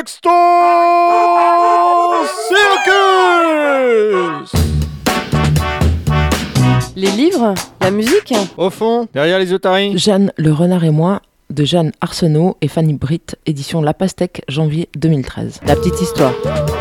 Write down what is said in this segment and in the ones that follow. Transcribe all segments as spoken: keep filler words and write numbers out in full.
Texto Circus. Les livres, la musique. Au fond, derrière les otaries. Jeanne, le renard et moi, de Jeanne Arsenault et Fanny Britt, édition La Pastèque, janvier deux mille treize. La petite histoire.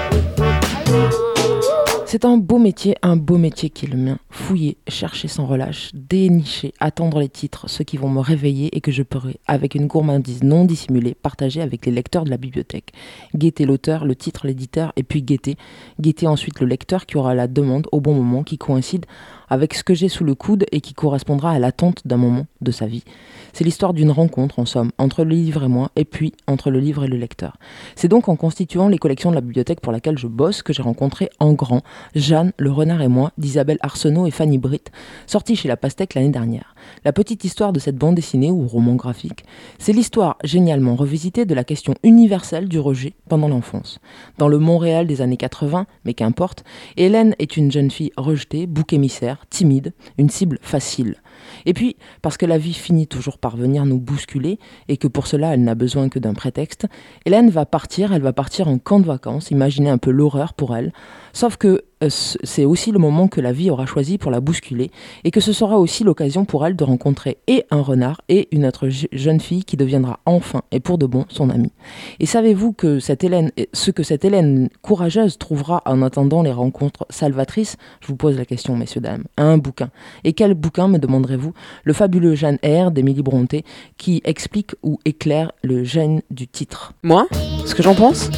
C'est un beau métier, un beau métier qui est le mien. Fouiller, chercher sans relâche, dénicher, attendre les titres, ceux qui vont me réveiller et que je pourrai, avec une gourmandise non dissimulée, partager avec les lecteurs de la bibliothèque. Guetter l'auteur, le titre, l'éditeur, et puis guetter. Guetter ensuite le lecteur qui aura la demande au bon moment, qui coïncide avec ce que j'ai sous le coude et qui correspondra à l'attente d'un moment de sa vie. C'est l'histoire d'une rencontre, en somme, entre le livre et moi, et puis entre le livre et le lecteur. C'est donc en constituant les collections de la bibliothèque pour laquelle je bosse que j'ai rencontré en grand Jeanne, le renard et moi, d'Isabelle Arsenault et Fanny Britt, sortie chez La Pastèque l'année dernière. La petite histoire de cette bande dessinée ou roman graphique, c'est l'histoire génialement revisitée de la question universelle du rejet pendant l'enfance. Dans le Montréal des années quatre-vingts, mais qu'importe, Hélène est une jeune fille rejetée, bouc émissaire, timide, une cible facile. Et puis, parce que la vie finit toujours par venir nous bousculer et que pour cela elle n'a besoin que d'un prétexte, Hélène va partir, elle va partir en camp de vacances, imaginez un peu l'horreur pour elle, sauf que euh, c'est aussi le moment que la vie aura choisi pour la bousculer et que ce sera aussi l'occasion pour elle de rencontrer et un renard et une autre je- jeune fille qui deviendra enfin et pour de bon son amie. Et savez-vous que cette Hélène, ce que cette Hélène courageuse trouvera en attendant les rencontres salvatrices? Je vous pose la question, messieurs, dames. Un bouquin. Et quel bouquin, me demanderez-vous? Le fabuleux Jeanne Eyre d'Émilie Brontë qui explique ou éclaire le gène du titre. Moi, ce que j'en pense.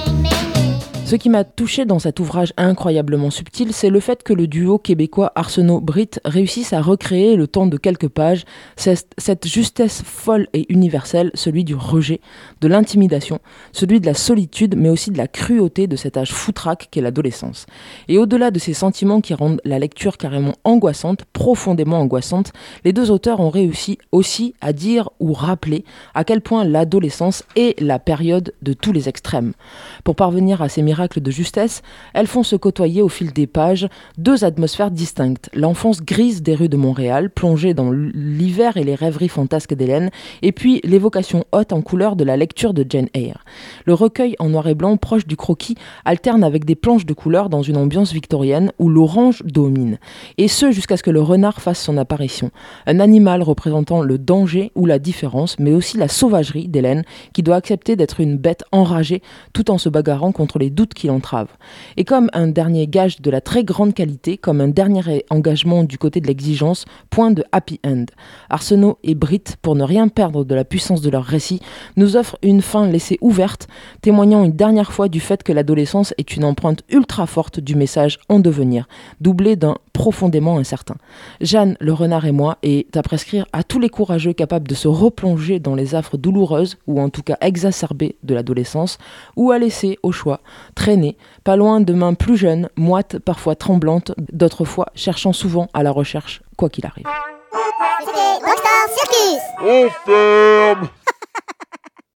Ce qui m'a touché dans cet ouvrage incroyablement subtil, c'est le fait que le duo québécois Arsenault-Britt réussisse à recréer le temps de quelques pages cette, cette justesse folle et universelle, celui du rejet, de l'intimidation, celui de la solitude, mais aussi de la cruauté de cet âge foutraque qu'est l'adolescence. Et au-delà de ces sentiments qui rendent la lecture carrément angoissante, profondément angoissante, les deux auteurs ont réussi aussi à dire ou rappeler à quel point l'adolescence est la période de tous les extrêmes. Pour parvenir à ces miracles de justesse, elles font se côtoyer au fil des pages deux atmosphères distinctes. L'enfance grise des rues de Montréal, plongée dans l'hiver et les rêveries fantasques d'Hélène, et puis l'évocation haute en couleur de la lecture de Jane Eyre. Le recueil en noir et blanc, proche du croquis, alterne avec des planches de couleurs dans une ambiance victorienne où l'orange domine. Et ce, jusqu'à ce que le renard fasse son apparition. Un animal représentant le danger ou la différence, mais aussi la sauvagerie d'Hélène, qui doit accepter d'être une bête enragée tout en se bagarrant contre les doutes qui l'entravent. Et comme un dernier gage de la très grande qualité, comme un dernier engagement du côté de l'exigence, point de happy end. Arsenault et Britt, pour ne rien perdre de la puissance de leur récit, nous offrent une fin laissée ouverte, témoignant une dernière fois du fait que l'adolescence est une empreinte ultra forte du message en devenir, doublée d'un profondément incertain. Jeanne, le renard et moi est à prescrire à tous les courageux capables de se replonger dans les affres douloureuses, ou en tout cas exacerbées de l'adolescence, ou à laisser, au choix, traîner, pas loin de mains plus jeunes, moites, parfois tremblantes, d'autres fois cherchant souvent à la recherche, quoi qu'il arrive. C'était Rockstar Circus. On ferme.